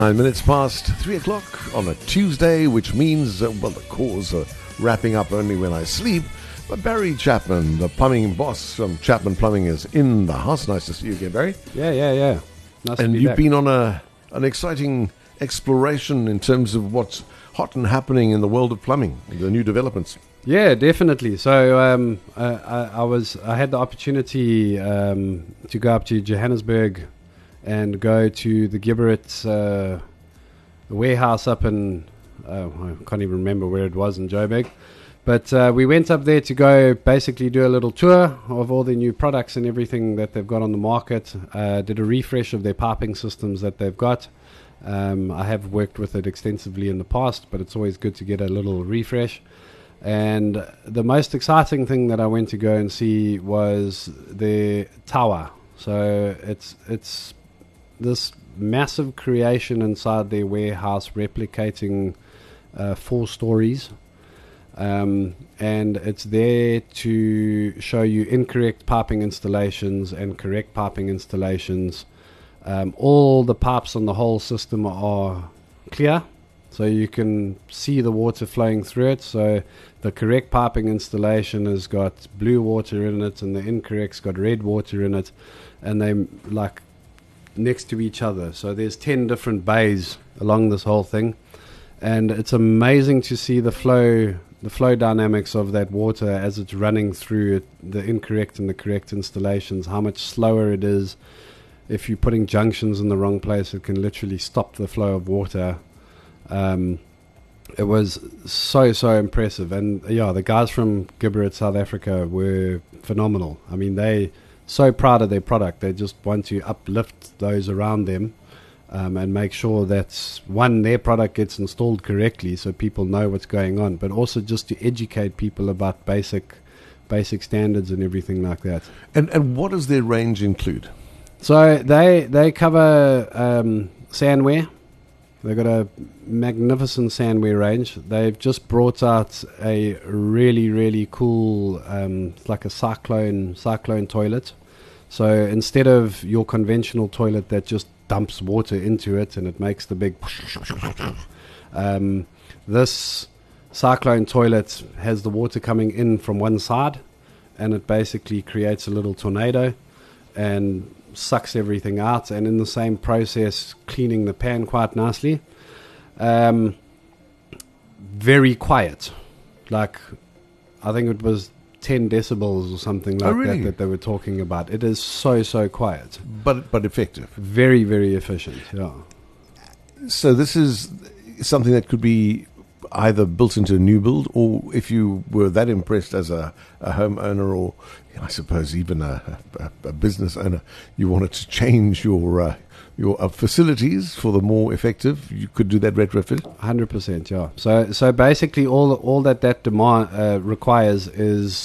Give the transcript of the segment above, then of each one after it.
9 minutes past 3 o'clock on a Tuesday, which means, the calls are wrapping up only when I sleep. But Barry Chapman, the plumbing boss from Chapman Plumbing, is in the house. Nice to see you again, Barry. Yeah. Nice and to be you've back. been on an exciting exploration in terms of what's hot and happening in the world of plumbing, the new developments. Yeah, definitely. So I had the opportunity to go up to Johannesburg and go to the Gibberit warehouse up in I can't even remember where it was in Joburg. But we went up there to go basically do a little tour of all the new products and everything that they've got on the market. Did a refresh of their piping systems that they've got. I have worked with it extensively in the past, but it's always good to get a little refresh. And the most exciting thing that I went to go and see was the tower. So it's this massive creation inside their warehouse replicating 4 stories. And it's there to show you incorrect piping installations and correct piping installations. All the pipes on the whole system are clear, so you can see the water flowing through it. So the correct piping installation has got blue water in it, and the incorrect's got red water in it, and they like next to each other. So there's 10 different bays along this whole thing, and it's amazing to see the flow dynamics of that water as it's running through it, the incorrect and the correct installations, how much slower it is. If you're putting junctions in the wrong place, it can literally stop the flow of water. It was so impressive. And yeah, the guys from Gibberit South Africa were phenomenal. I mean, they so proud of their product. They just want to uplift those around them and make sure that, one, their product gets installed correctly so people know what's going on, but also just to educate people about basic standards and everything like that. And what does their range include? So they cover sandware. They've got a magnificent sandware range. They've just brought out a really cool, like a cyclone toilet. So instead of your conventional toilet that just dumps water into it and it makes the big this cyclone toilet has the water coming in from one side, and it basically creates a little tornado and sucks everything out, and in the same process cleaning the pan quite nicely. Very quiet, like I think it was 10 decibels or something like that they were talking about. It is so quiet, but effective, very efficient. Yeah. So this is something that could be either built into a new build, or if you were that impressed as a homeowner, or I suppose even a business owner, you wanted to change your facilities for the more effective, you could do that retrofit. 100%, yeah. So basically, all that demand requires is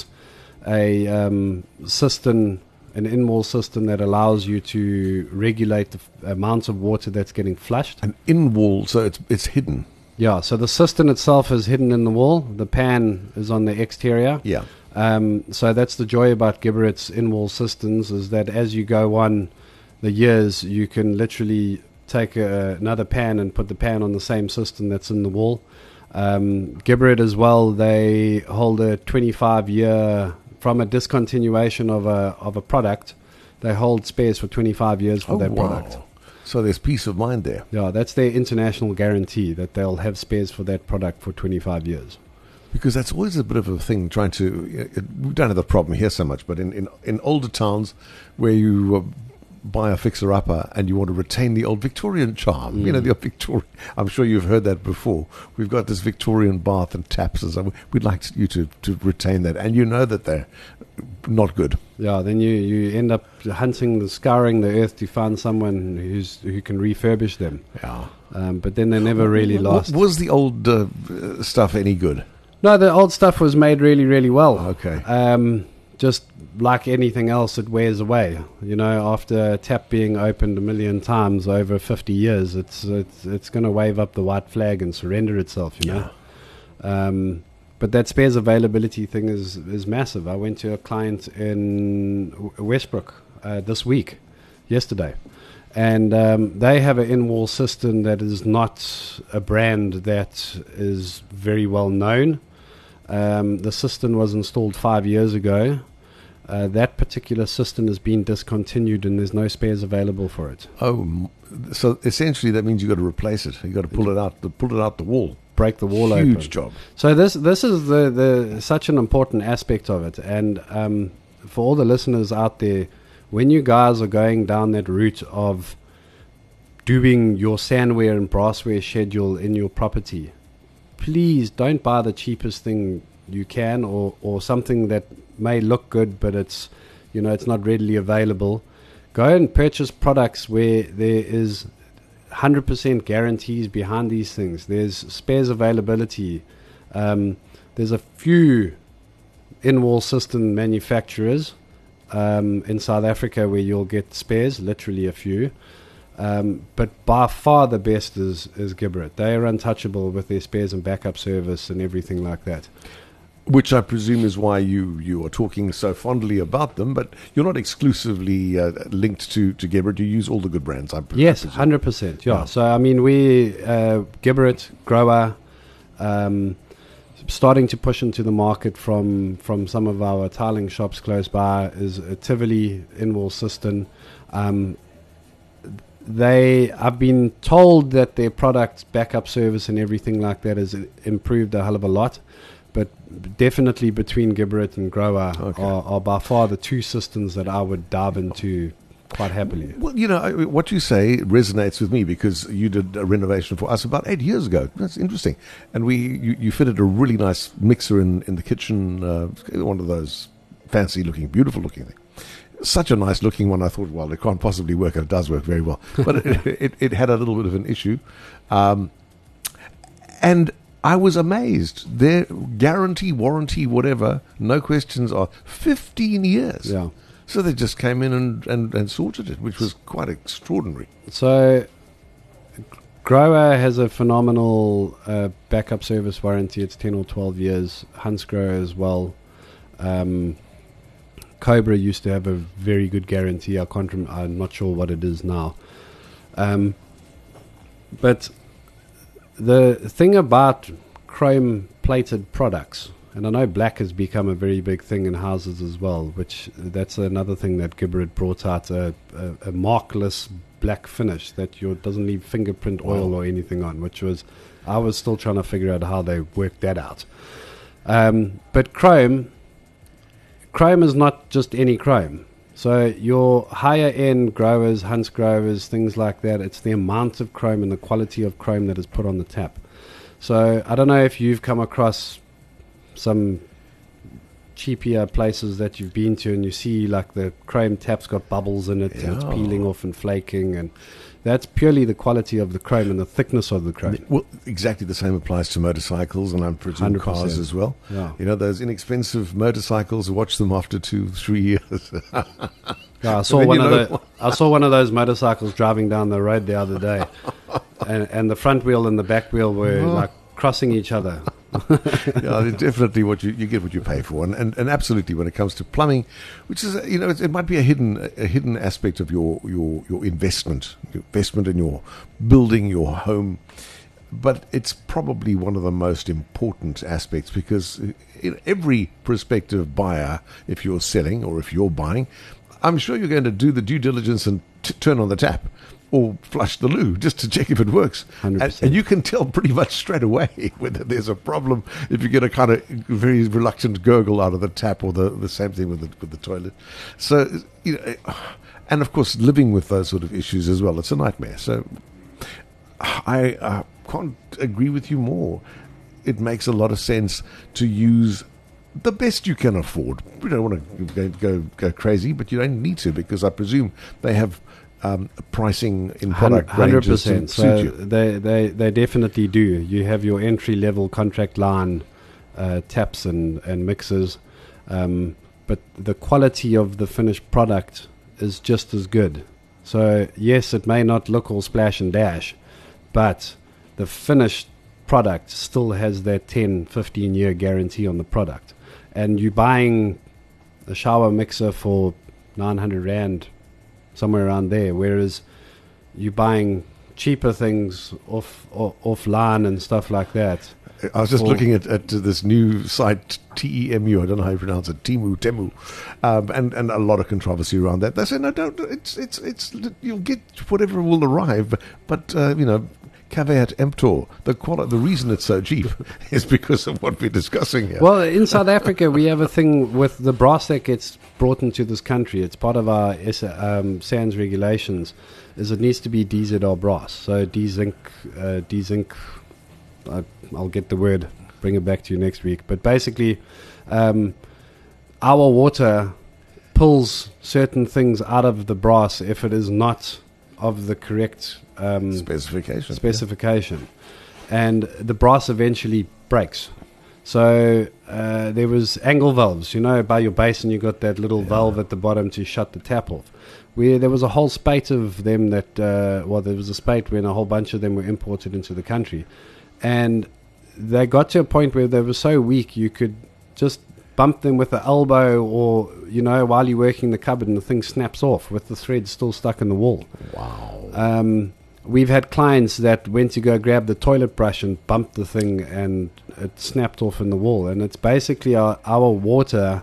a cistern, an in-wall cistern that allows you to regulate the amount of water that's getting flushed. An in-wall, so it's hidden. Yeah, so the cistern itself is hidden in the wall. The pan is on the exterior. Yeah. So that's the joy about Gibberit's in-wall cisterns, is that as you go on the years, you can literally take another pan and put the pan on the same cistern that's in the wall. Gibberit as well, they hold a 25-year, from a discontinuation of a product, they hold spares for 25 years for that product. So there's peace of mind there. Yeah, that's their international guarantee, that they'll have spares for that product for 25 years. Because that's always a bit of a thing, trying to... we don't have the problem here so much, but in older towns where you buy a fixer-upper and you want to retain the old Victorian charm, the old Victorian... I'm sure you've heard that before. We've got this Victorian bath and taps, and we'd like you to retain that. And you know that they're not good. Yeah, then you end up scouring the earth to find someone who can refurbish them. Yeah. But then they never really last. Was the old stuff any good? No, the old stuff was made really well. Okay. Just like anything else, it wears away. After a tap being opened 1 million times over 50 years, it's going to wave up the white flag and surrender itself. You know. But that spares availability thing is massive. I went to a client in Westbrook yesterday, And they have an in-wall system that is not a brand that is very well known. The system was installed 5 years ago. That particular system has been discontinued and there's no spares available for it. Oh, so essentially that means you've got to replace it. You've got to pull it out the wall. Break the wall open. Huge job. So this is the such an important aspect of it. And for all the listeners out there, when you guys are going down that route of doing your sandware and brassware schedule in your property, please don't buy the cheapest thing you can, or something that may look good but it's not readily available. Go and purchase products where there is 100% guarantees behind these things. There's spares availability. There's a few in-wall system manufacturers in South Africa where you'll get spares, literally a few. But by far the best is Geberit. They are untouchable with their spares and backup service and everything like that. Which I presume is why you are talking so fondly about them, but you're not exclusively linked to Geberit. You use all the good brands, I presume. Yes, 100%. Yeah. So, I mean, we, Geberit, Grower, starting to push into the market from some of our tiling shops close by is a Tivoli in-wall system. I've been told that their product backup service and everything like that has improved a hell of a lot. But definitely between Geberit and Grower are by far the two systems that I would dive into quite happily. Well, what you say resonates with me because you did a renovation for us about 8 years ago. That's interesting. And you fitted a really nice mixer in the kitchen, one of those fancy-looking, beautiful-looking things. Such a nice-looking one. I thought, well, it can't possibly work. It does work very well. But it had a little bit of an issue. And I was amazed. Their guarantee, warranty, whatever, no questions are 15 years. Yeah. So they just came in and sorted it, which was quite extraordinary. So Grower has a phenomenal backup service warranty. It's 10 or 12 years. Hansgrohe as well. Cobra used to have a very good guarantee. I'm not sure what it is now. But the thing about chrome plated products, and I know black has become a very big thing in houses as well, which that's another thing that Geberit brought out, a markless black finish that doesn't leave fingerprint oil or anything on, I was still trying to figure out how they worked that out. But chrome is not just any chrome. So your higher end growers, Hansgrohe, things like that, it's the amount of chrome and the quality of chrome that is put on the tap. So I don't know if you've come across some cheapier places that you've been to and you see like the chrome tap's got bubbles in it and it's peeling off and flaking, and that's purely the quality of the chrome and the thickness of the chrome. Well, exactly the same applies to motorcycles and I'm presuming 100%. Cars as well. Yeah. Those inexpensive motorcycles, watch them after 2-3 years. Yeah, I saw one of those motorcycles driving down the road the other day, and the front wheel and the back wheel were like crossing each other. Yeah, definitely what you get what you pay for, and absolutely when it comes to plumbing, which is it might be a hidden aspect of your investment in your building your home, but it's probably one of the most important aspects because every prospective buyer, if you're selling or if you're buying, I'm sure you're going to do the due diligence and turn on the tap or flush the loo just to check if it works. 100%. And you can tell pretty much straight away whether there's a problem if you get a kind of very reluctant gurgle out of the tap, or the same thing with the toilet. So, and of course, living with those sort of issues as well, it's a nightmare. So I can't agree with you more. It makes a lot of sense to use the best you can afford. We don't want to go crazy, but you don't need to, because I presume they have pricing in product 100%. ranges to suit you. They definitely do. You have your entry level contract line taps and mixers, but the quality of the finished product is just as good. So yes, it may not look all splash and dash, but the finished product still has that 10-15 year guarantee on the product. And you're buying a shower mixer for 900 Rand, somewhere around there, whereas you're buying cheaper things offline and stuff like that. I was just looking at this new site, TEMU. I don't know how you pronounce it, Temu, and a lot of controversy around that. They say no, don't. It's you'll get whatever will arrive, but caveat emptor. The reason it's so cheap is because of what we're discussing here. Well, in South Africa, we have a thing with the brass that gets brought into this country. It's part of our SANS regulations. Is it needs to be DZR brass, so dezinc. I'll get the word, bring it back to you next week. But basically, our water pulls certain things out of the brass if it is not of the correct specification. And the brass eventually breaks. So there was angle valves, by your basin you got that little valve at the bottom to shut the tap off. There was a whole spate of them that, there was a spate when a whole bunch of them were imported into the country. And they got to a point where they were so weak you could just bump them with the elbow or, while you're working the cupboard and the thing snaps off with the thread still stuck in the wall. Wow. We've had clients that went to go grab the toilet brush and bumped the thing and it snapped off in the wall. And it's basically our water...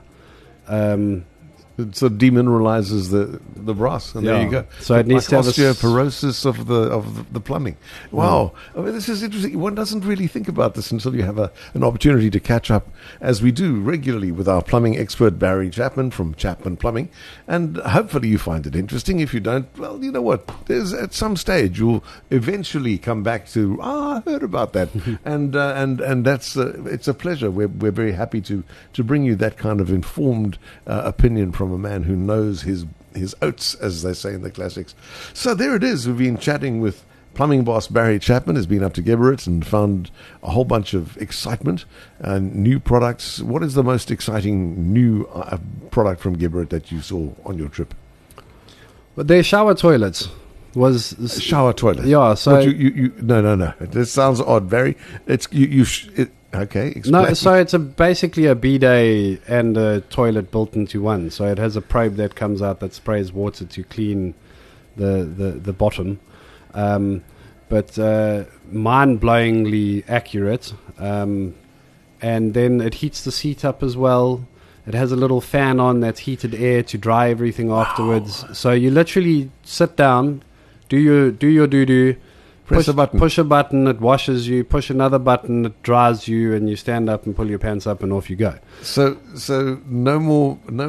it sort of demineralizes the brass, and there you go. So it needs to have osteoporosis of the plumbing. Wow, I mean, this is interesting. One doesn't really think about this until you have an opportunity to catch up, as we do regularly, with our plumbing expert Barry Chapman from Chapman Plumbing, and hopefully you find it interesting. If you don't, well, you know what? At some stage you'll eventually come back to I heard about that, and that's it's a pleasure. We're very happy to bring you that kind of informed opinion from a man who knows his oats, as they say in the classics. So there it is. We've been chatting with plumbing boss Barry Chapman. Has been up to Geberit and found a whole bunch of excitement and new products. What is the most exciting new product from Geberit that you saw on your trip? But their shower toilets was a shower toilet. Yeah. So no. This sounds odd, Barry. Okay, explain. No, so it's basically a bidet and a toilet built into one. So it has a probe that comes out that sprays water to clean the bottom. But mind-blowingly accurate. And then it heats the seat up as well. It has a little fan on that's heated air to dry everything afterwards. So you literally sit down, do your doo-doo, Press a button. Push a button, it washes you. Push another button, it dries you, and you stand up and pull your pants up, and off you go. So no more no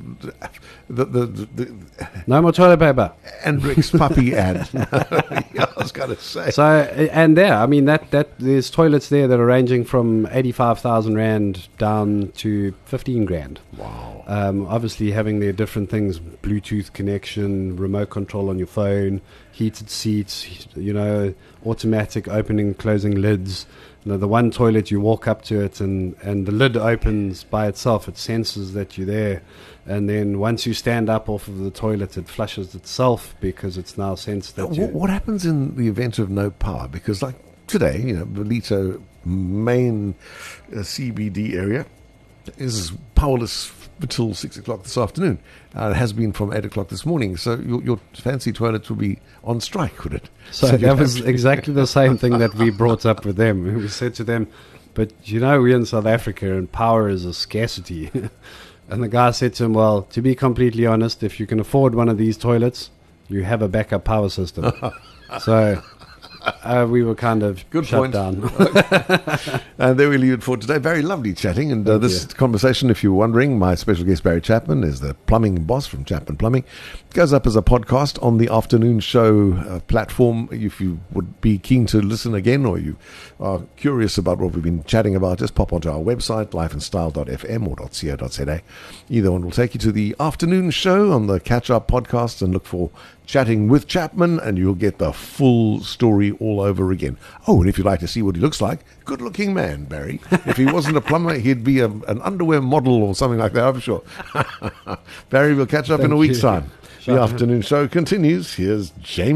more toilet paper. Hendrix puppy ad. Yeah, I was going to say. So and that there's toilets there that are ranging from 85,000 rand down to 15 grand. Wow. Obviously having their different things: Bluetooth connection, remote control on your phone, heated seats, automatic opening, closing lids. The one toilet, you walk up to it and the lid opens by itself. It senses that you're there. And then once you stand up off of the toilet, it flushes itself because it's now sensed that you... What happens in the event of no power? Because like today, Ballito main CBD area is powerless until 6 o'clock this afternoon. It has been from 8 o'clock this morning. So your fancy toilets will be on strike, would it? So that was exactly the same thing that we brought up with them. We said to them, but we're in South Africa and power is a scarcity. And the guy said to him, well, to be completely honest, if you can afford one of these toilets, you have a backup power system. So... we were kind of Good shut point. down. And there we leave it for today. Very lovely chatting. And this conversation, if you're wondering, my special guest Barry Chapman is the plumbing boss from Chapman Plumbing. It goes up as a podcast on the afternoon show platform. If you would be keen to listen again, or you are curious about what we've been chatting about, just pop onto our website, lifeandstyle.fm or .co.za. Either one will take you to the afternoon show on the Catch Up podcast, and look for Chatting with Chapman, and you'll get the full story all over again. Oh, and if you'd like to see what he looks like, good-looking man, Barry. If he wasn't a plumber, he'd be an underwear model or something like that, I'm sure. Barry, we'll catch up in a week's time. The afternoon show continues. Here's James.